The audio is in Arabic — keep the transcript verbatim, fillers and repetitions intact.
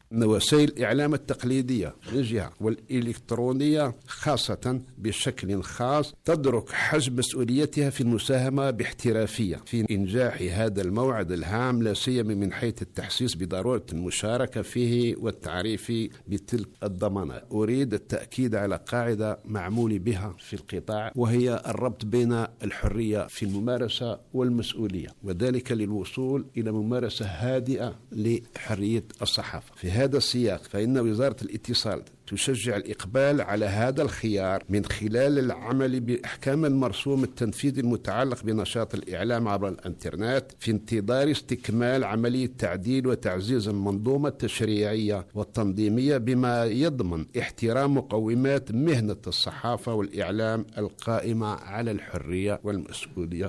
أن وسائل الإعلام التقليدية من جهة والإلكترونية خاصة بشكل خاص تدرك حجم مسؤوليتها في المساهمة باحترافية في إنجاح هذا الموعد الهام، لا سيما من حيث التحسيس بضرورة المشاركة فيه والتعريف بتلك الضمانات. أريد التأكيد على قاعدة معمول بها في القطاع، وهي الربط بين الحرية في الممارسة والمسؤولية، وذلك للوصول إلى ممارسة هادئة لحرية الصحافة. في هذا السياق فإن وزارة الاتصال تشجع الإقبال على هذا الخيار من خلال العمل بأحكام المرسوم التنفيذي المتعلق بنشاط الإعلام عبر الإنترنت، في انتظار استكمال عملية تعديل وتعزيز المنظومة التشريعية والتنظيمية بما يضمن احترام مقومات مهنة الصحافة والإعلام القائمة على الحرية والمسؤولية.